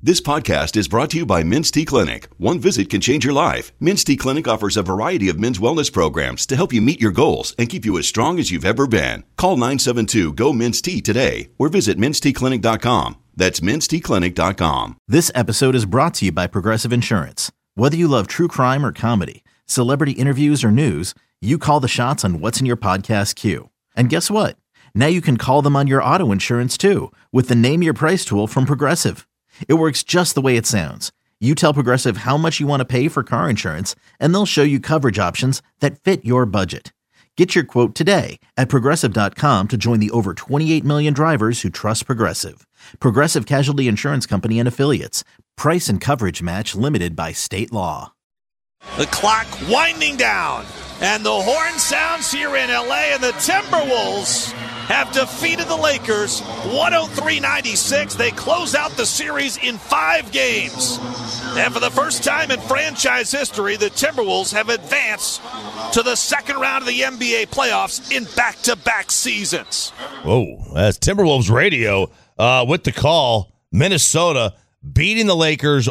This podcast is brought to you by Men's T Clinic. One visit can change your life. Men's T Clinic offers a variety of men's wellness programs to help you meet your goals and keep you as strong as you've ever been. Call 972-GO-MEN'S-T today or visit menstclinic.com. That's menstclinic.com. This episode is brought to you by Progressive Insurance. Whether you love true crime or comedy, celebrity interviews or news, you call the shots on what's in your podcast queue. And guess what? Now you can call them on your auto insurance too with the Name Your Price tool from Progressive. It works just the way it sounds. You tell Progressive how much you want to pay for car insurance, and they'll show you coverage options that fit your budget. Get your quote today at Progressive.com to join the over 28 million drivers who trust Progressive. Progressive Casualty Insurance Company and Affiliates. Price and coverage match limited by state law. The clock winding down, and the horn sounds here in L.A., and the Timberwolves have defeated the Lakers 103-96. They close out the series in 5 games. And for the first time in franchise history, the Timberwolves have advanced to the second round of the NBA playoffs in back-to-back seasons. Whoa, that's Timberwolves radio with the call. Minnesota beating the Lakers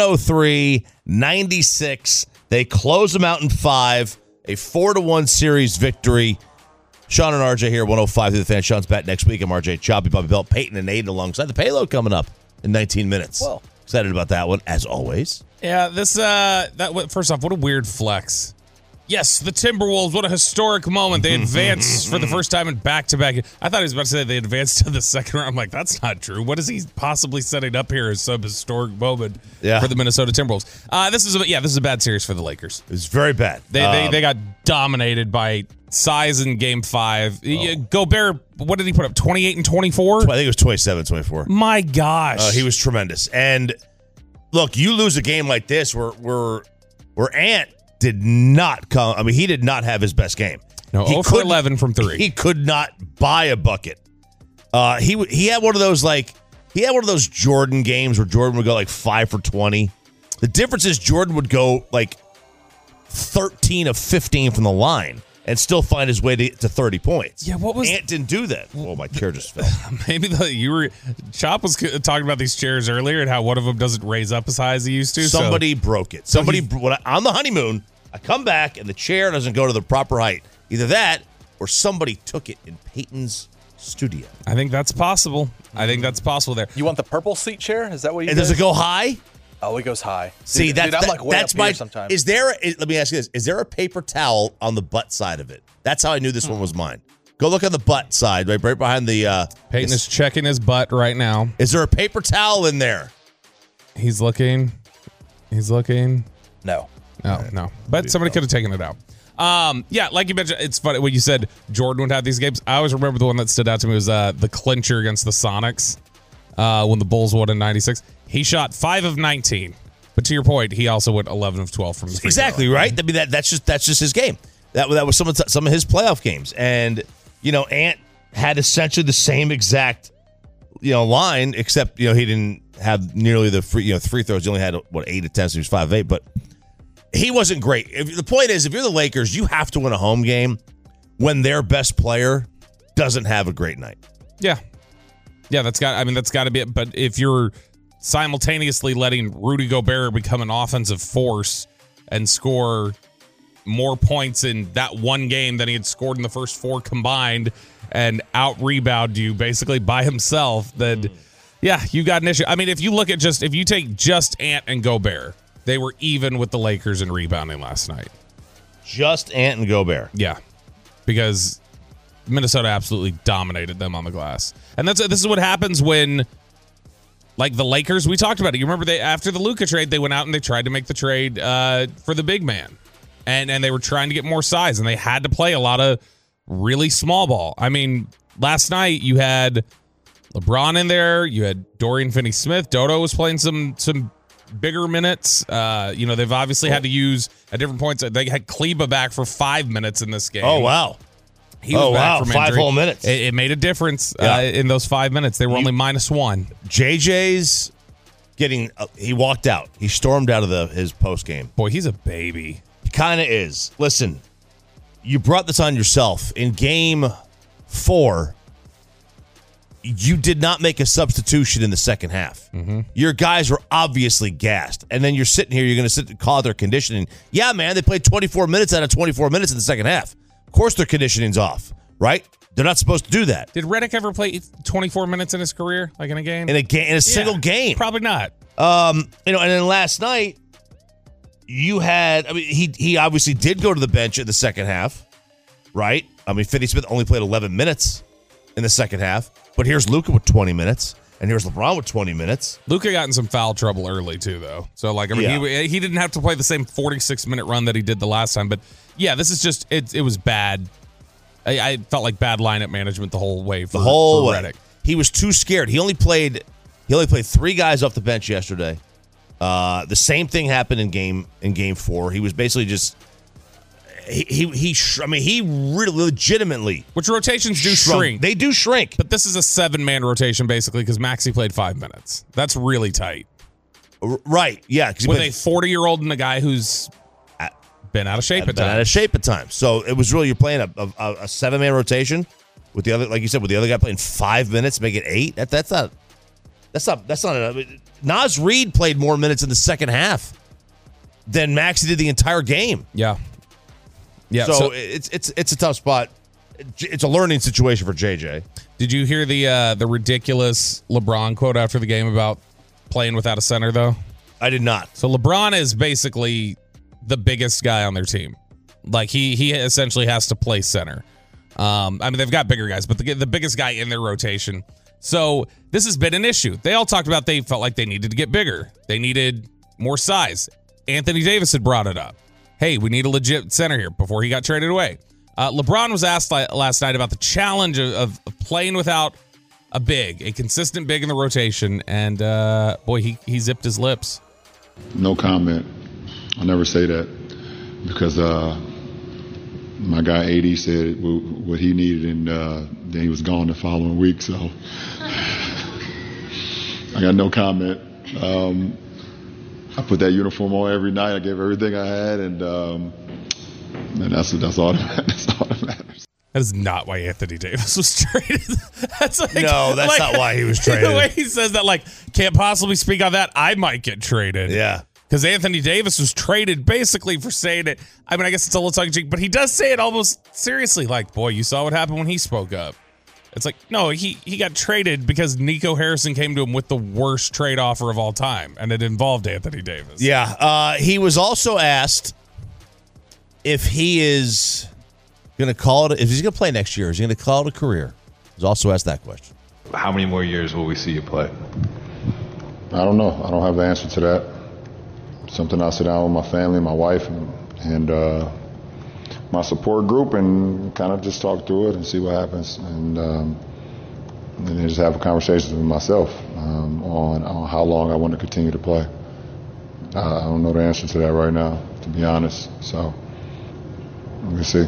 103-96. They close them out in 5, a 4-1 series victory. Sean and RJ here, 105 through the Fan. Sean's back next week. I'm RJ Choppy, Bobby Belt, Peyton, and Aiden alongside the payload coming up in 19 minutes. Well, excited about that one, as always. Yeah, first off, what a weird flex. Yes, the Timberwolves, what a historic moment. They advanced for the first time in back-to-back. I thought he was about to say they advanced to the second round. I'm like, that's not true. What is he possibly setting up here as some historic moment for the Minnesota Timberwolves? This is a bad series for the Lakers. It's very bad. They got dominated by size in Game 5. Gobert, what did he put up, 28 and 24? I think it was 27, 24. My gosh. He was tremendous. And, look, you lose a game like this where Ant did not come. I mean, he did not have his best game. No, 0 for 11 from 3. He could not buy a bucket. He had one of those Jordan games where Jordan would go like 5 for 20. The difference is Jordan would go like 13 of 15 from the line and still find his way to 30 points. Yeah, what was Ant didn't do that. Oh, my chair just fell. Maybe Chop was talking about these chairs earlier and how one of them doesn't raise up as high as he used to. Somebody broke it. On the honeymoon, I come back and the chair doesn't go to the proper height. Either that or somebody took it in Peyton's studio. I think that's possible. There. You want the purple seat chair? Is that what you And does it go high? Oh, it goes high. See, I'm like way that's up here sometimes. Let me ask you this. Is there a paper towel on the butt side of it? That's how I knew this one was mine. Go look on the butt side, right behind the... Peyton is checking his butt right now. Is there a paper towel in there? He's looking. No. No. But somebody could have taken it out. Like you mentioned, it's funny when you said Jordan would have these games. I always remember the one that stood out to me was the clincher against the Sonics when the Bulls won in 96. He shot 5 of 19. But to your point, he also went 11 of 12 from the free throw. Exactly, right? I mean, that's just his game. That was some of his playoff games. And, Ant had essentially the same exact, line, except, he didn't have nearly the free throws. He only had, 8 attempts. He was 5 of 8. But he wasn't great. The point is, if you're the Lakers, you have to win a home game when their best player doesn't have a great night. Yeah. Yeah, that's got to be it. But if you're simultaneously letting Rudy Gobert become an offensive force and score more points in that one game than he had scored in the first 4 combined and out-rebound you basically by himself, then, you got an issue. I mean, if you take just Ant and Gobert, they were even with the Lakers in rebounding last night. Just Ant and Gobert. Yeah, because Minnesota absolutely dominated them on the glass. And this is what happens when, like the Lakers, we talked about it. You remember after the Luka trade, they went out and they tried to make the trade for the big man. And they were trying to get more size, and they had to play a lot of really small ball. I mean, last night you had LeBron in there. You had Dorian Finney-Smith. Dodo was playing some bigger minutes. They've obviously had to use at different points. They had Kleba back for 5 minutes in this game. Oh, wow. He was back from injury. 5 whole minutes. It made a difference in those 5 minutes. They were only -1. JJ's he walked out. He stormed out of his post game. Boy, he's a baby. Kind of is. Listen, you brought this on yourself. In game 4, you did not make a substitution in the second half. Your guys were obviously gassed. And then you're sitting here, you're going to sit and call their conditioning. Yeah, man, they played 24 minutes out of 24 minutes in the second half. Of course their conditioning's off, right? They're not supposed to do that. Did Redick ever play 24 minutes in his career, like in a game? In a single game. Probably not. And then last night, you had, he obviously did go to the bench in the second half, right? Finney-Smith only played 11 minutes in the second half. But here's Luka with 20 minutes, and here's LeBron with 20 minutes. Luka got in some foul trouble early, too, though. So, he didn't have to play the same 46-minute run that he did the last time. But, yeah, this is just, it was bad. I felt like bad lineup management the whole way for Redick. He was too scared. He only played 3 guys off the bench yesterday. The same thing happened in game 4. He was basically just he really legitimately, which rotations do shrink. They do shrink. But this is a 7-man rotation basically because Maxey played 5 minutes. That's really tight. Right. Yeah. With a 40-year-old and a guy who's been out of shape at times. So it was really, you're playing a 7-man rotation with the other, like you said, with the other guy playing 5 minutes, make it 8. That's not Naz Reid played more minutes in the second half than Maxey did the entire game. Yeah. Yeah. So it's a tough spot. It's a learning situation for JJ. Did you hear the ridiculous LeBron quote after the game about playing without a center, though? I did not. So LeBron is basically the biggest guy on their team. Like he essentially has to play center. They've got bigger guys, but the biggest guy in their rotation. So this has been an issue. They all talked about they felt like they needed to get bigger. They needed more size. Anthony Davis had brought it up. Hey, we need a legit center here before he got traded away. LeBron was asked last night about the challenge of playing without a consistent big in the rotation, and he zipped his lips. No comment. I'll never say that because my guy AD said what he needed, and then he was gone the following week. So I got no comment. I put that uniform on every night. I gave everything I had, and that's all that matters. That is not why Anthony Davis was traded. That's not why he was traded. The way he says that, can't possibly speak on that. I might get traded. Yeah. Because Anthony Davis was traded basically for saying it. I guess it's a little tongue-in-cheek, but he does say it almost seriously. Boy, you saw what happened when he spoke up. It's no, he got traded because Nico Harrison came to him with the worst trade offer of all time, and it involved Anthony Davis. Yeah. He was also asked if he is going to call it, if he's going to play next year, is he going to call it a career? He was also asked that question. How many more years will we see you play? I don't know. I don't have the answer to that. Something I'll sit down with my family, my wife, and my support group, and kind of just talk through it and see what happens, and then just have a conversation with myself on how long I want to continue to play. I don't know the answer to that right now, to be honest. So we'll see.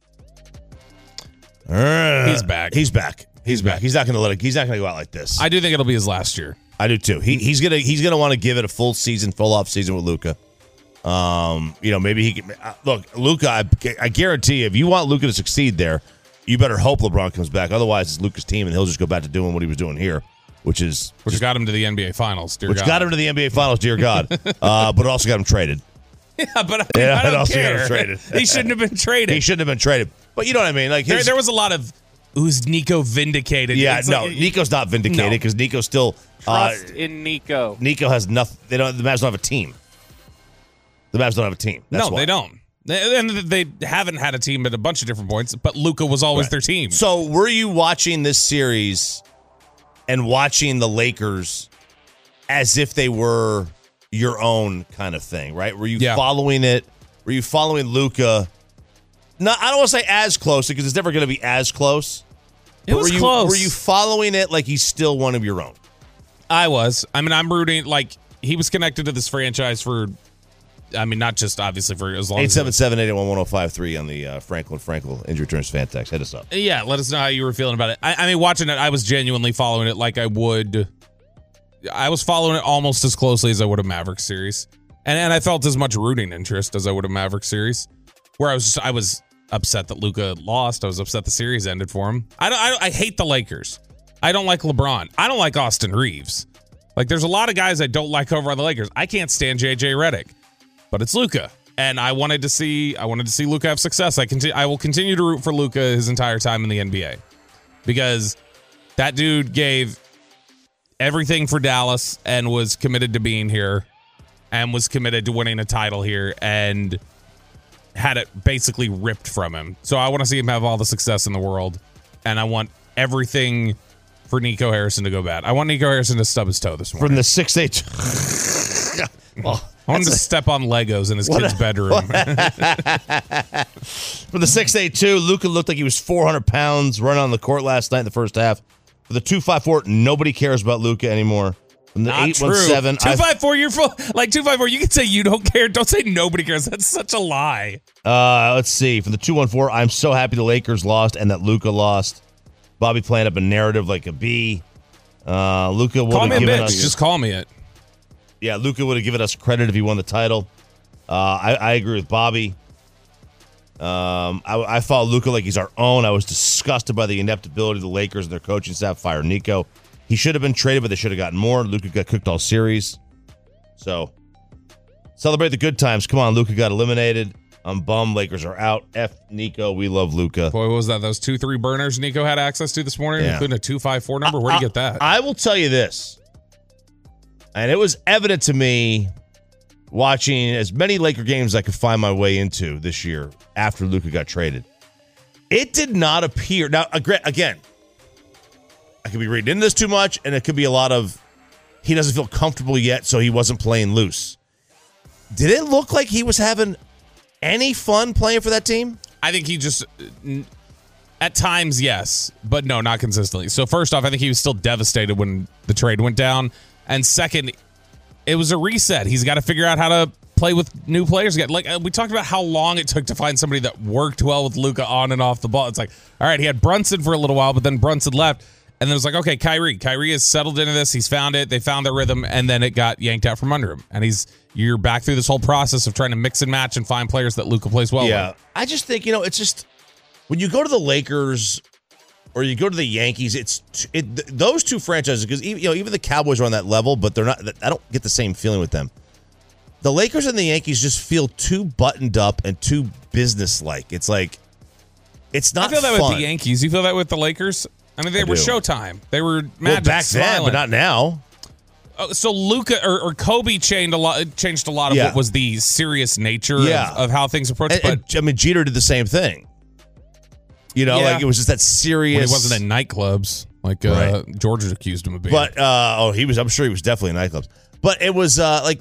He's back. He's back. He's not going to He's not going to go out like this. I do think it'll be his last year. I do too. He's gonna want to give it a full off season with Luka. Maybe he can look. Luka, I guarantee you, if you want Luka to succeed there, you better hope LeBron comes back. Otherwise, it's Luka's team, and he'll just go back to doing what he was doing here, which got him to the NBA Finals. Got him to the NBA Finals, dear God. But it also got him traded. Yeah, but I don't care. Got him traded. He shouldn't have been traded. He shouldn't have been traded. But you know what I mean? There was a lot of. Who's Nico vindicated? Yeah, Nico's not vindicated because Nico's still trust in Nico. Nico has nothing. The Mavs don't have a team. That's no, why. They don't. And they haven't had a team at a bunch of different points, but Luka was always their team. So were you watching this series and watching the Lakers as if they were your own kind of thing, right? Were you following it? Were you following Luka? No, I don't want to say as close because it's never going to be as close. It was close. Were you following it like he's still one of your own? I was. I'm rooting. He was connected to this franchise for, not just obviously for as long as 877-881-1053 on the Frankel Injury Returns fan text. Hit us up. Yeah, let us know how you were feeling about it. Watching it, I was genuinely following it like I would. I was following it almost as closely as I would a Mavericks series, and I felt as much rooting interest as I would a Mavericks series, where I was upset that Luka lost. I was upset the series ended for him. I hate the Lakers. I don't like LeBron. I don't like Austin Reeves. Like, there's a lot of guys I don't like over on the Lakers. I can't stand JJ Redick, but it's Luka. And I wanted to see Luka have success. I will continue to root for Luka his entire time in the NBA because that dude gave everything for Dallas and was committed to being here and was committed to winning a title here and had it basically ripped from him. So I want to see him have all the success in the world, and I want everything for Nico Harrison to go bad. I want Nico Harrison to stub his toe this morning. From the 6'8". Well, I want him to step on Legos in his kid's bedroom. From the 6'8", Luka looked like he was 400 pounds running on the court last night in the first half. For the 254, nobody cares about Luka anymore. From the 817, 254, you're full. Like 254, you can say you don't care. Don't say nobody cares. That's such a lie. Let's see. From the 214, I'm so happy the Lakers lost and that Luka lost. Bobby playing up a narrative like a B. Luka would call have me a given bitch. us. Just call me it. Yeah, Luka would have given us credit if he won the title. I agree with Bobby. I follow Luka like he's our own. I was disgusted by the ineptability of the Lakers and their coaching staff fire Nico. He should have been traded, but they should have gotten more. Luka got cooked all series. So, celebrate the good times. Come on, Luka got eliminated. I'm bummed. Lakers are out. F Nico. We love Luka. Boy, what was that? Those 2-3 burners Nico had access to this morning, including a 254 number? Where'd you get that? I will tell you this. And it was evident to me watching as many Laker games as I could find my way into this year after Luka got traded. It did not appear. Now, again, I could be reading into this too much, and it could be a lot of he doesn't feel comfortable yet, so he wasn't playing loose. Did it look like he was having any fun playing for that team? I think he just, at times, yes, but no, not consistently. So first off, I think he was still devastated when the trade went down. And second, it was a reset. He's got to figure out how to play with new players again. Like we talked about how long it took to find somebody that worked well with Luka on and off the ball. It's like, all right, he had Brunson for a little while, but then Brunson left. And then it was like, okay, Kyrie has settled into this. He's found it. They found their rhythm, and then it got yanked out from under him. And you're back through this whole process of trying to mix and match and find players that Luka plays well with. I just think, it's just when you go to the Lakers or you go to the Yankees, those two franchises, because even the Cowboys are on that level, but they're not. I don't get the same feeling with them. The Lakers and the Yankees just feel too buttoned up and too businesslike. It's like it's not. I feel that fun. with the Yankees. You feel that with the Lakers? I mean, they were Showtime. They were Magic back smiling. then, but not now. So Luka or Kobe changed a lot of what was the serious nature of how things approached. But Jeter did the same thing. Like it was just that serious. When he wasn't in nightclubs, like Georgia accused him of being. But I'm sure he was definitely in nightclubs. But it was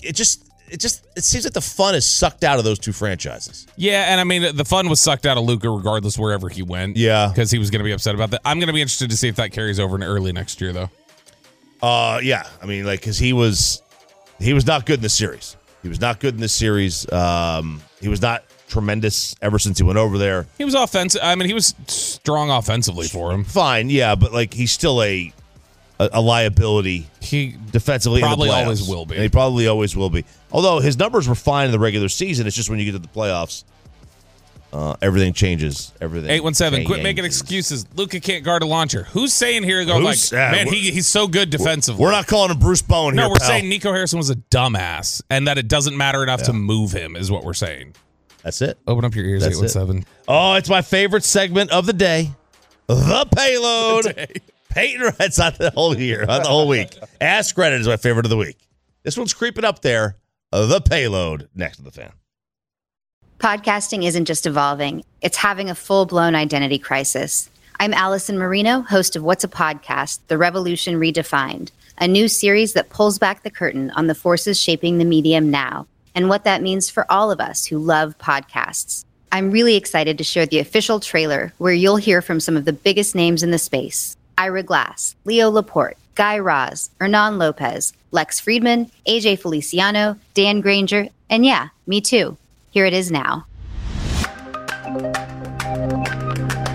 it seems like the fun is sucked out of those two franchises. Yeah, and I mean the fun was sucked out of Luka regardless wherever he went. Yeah, because he was going to be upset about that. I'm going to be interested to see if that carries over in early next year, though. Yeah, I mean, because he was not good in the series. He was not good in this series. He was not tremendous ever since he went over there. He was offensive. I mean, he was strong offensively for him. Fine, yeah, but he's still a liability. He defensively probably in the playoffs. always will be. And he probably always will be. Although his numbers were fine in the regular season, it's just when you get to the playoffs, everything changes. Everything. 817. Quit making excuses. Luka can't guard a launcher. Who's saying here? Man, he's so good defensively. We're not calling him Bruce Bowen here. No, we're saying Nico Harrison was a dumbass, and that it doesn't matter enough to move him. Is what we're saying. That's it. Open up your ears. 817. Oh, it's my favorite segment of the day. The Payload. Peyton Red's not the whole year, not the whole week. Ask Reddit is my favorite of the week. This one's creeping up there. The Payload next to the fan. Podcasting isn't just evolving. It's having a full-blown identity crisis. I'm Allison Marino, host of What's a Podcast? The Revolution Redefined, a new series that pulls back the curtain on the forces shaping the medium now and what that means for all of us who love podcasts. I'm really excited to share the official trailer where you'll hear from some of the biggest names in the space. Ira Glass, Leo Laporte, Guy Raz, Hernan Lopez, Lex Friedman, AJ Feliciano, Dan Granger, and yeah, me too. Here it is now.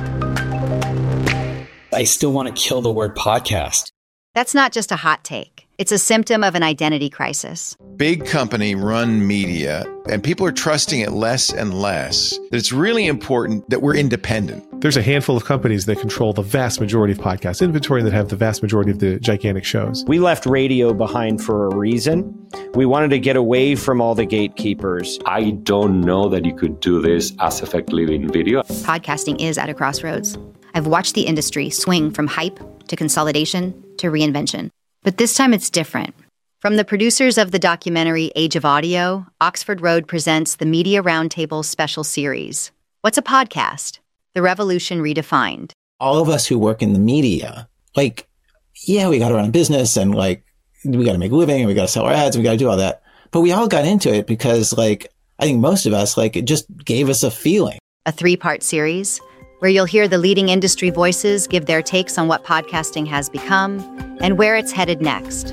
I still want to kill the word podcast. That's not just a hot take. It's a symptom of an identity crisis. Big company run media, and people are trusting it less and less. It's really important that we're independent. There's a handful of companies that control the vast majority of podcast inventory and that have the vast majority of the gigantic shows. We left radio behind for a reason. We wanted to get away from all the gatekeepers. I don't know that you could do this as effectively in video. Podcasting is at a crossroads. I've watched the industry swing from hype to consolidation to reinvention. But this time it's different. From the producers of the documentary Age of Audio, Oxford Road presents the Media Roundtable special series. What's a podcast? The Revolution Redefined. All of us who work in the media, we got to run a business and we got to make a living and we got to sell our ads and we got to do all that. But we all got into it because I think most of us, it just gave us a feeling. A 3-part series where you'll hear the leading industry voices give their takes on what podcasting has become and where it's headed next.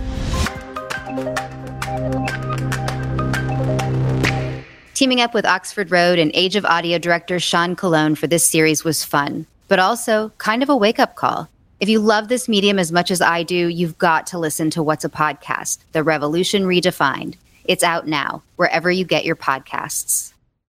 Teaming up with Oxford Road and Age of Audio director Sean Colon for this series was fun, but also kind of a wake-up call. If you love this medium as much as I do, you've got to listen to What's a Podcast? The Revolution Redefined. It's out now, wherever you get your podcasts.